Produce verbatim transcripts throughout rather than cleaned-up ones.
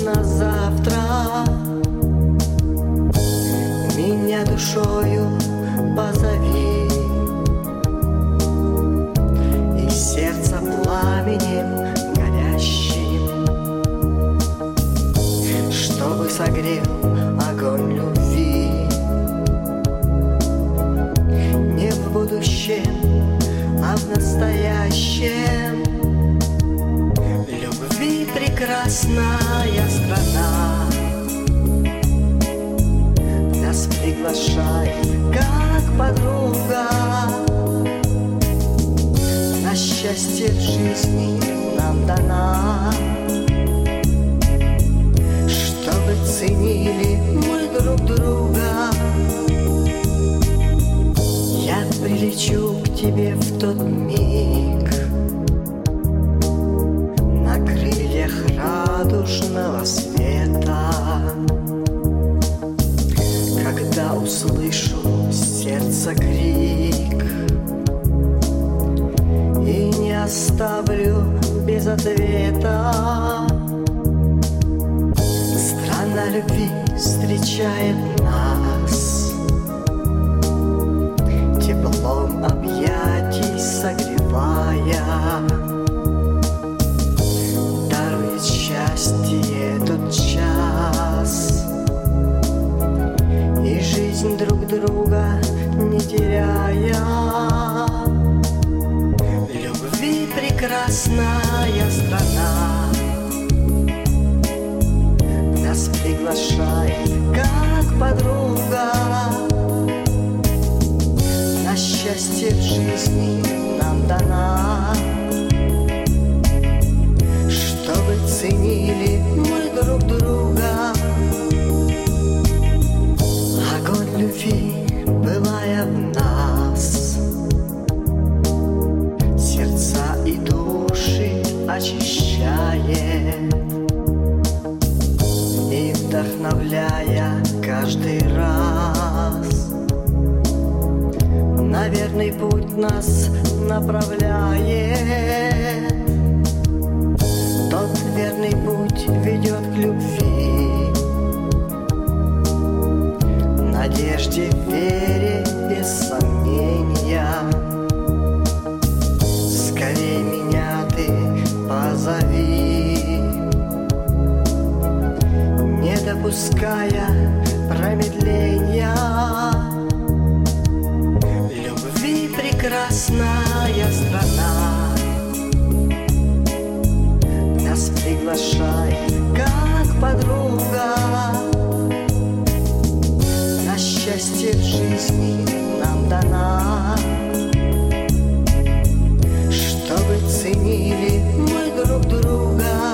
на завтра. Меня душою позови, и сердце пламенем горящим, чтобы согрел огонь любви. Не в будущем, а в настоящем. Любви прекрасная страна нас приглашает, как подруга. На счастье в жизни нам дана, чтобы ценили мы друг друга. Я прилечу к тебе в тот миг на крыльях радужного света, когда услышу сердца крик и не оставлю без ответа. Страна любви встречает нас, теплом объятий согревая, дарует счастье тот час, и жизнь друг друга не теряя. Любви прекрасная страна нас приглашает, как подруга. На счастье в жизни нам дана, чтобы ценили мы друг друга. Огонь любви, былая в нас, сердца и души очищает и вдохновляя каждый раз, на верный путь нас направляет. Тот верный путь ведет к любви, надежде, вере, без сомнения. Скорей меня ты позови, не допуская промедления. Любви прекрасная страна нас приглашает, как подруга. На счастье в жизни нам дана, чтобы ценили мы друг друга.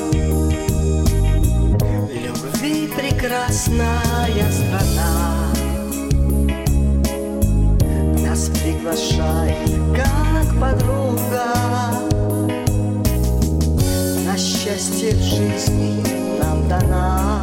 Любви прекрасная страна нас приглашает, как подруга. На счастье в жизни нам дана,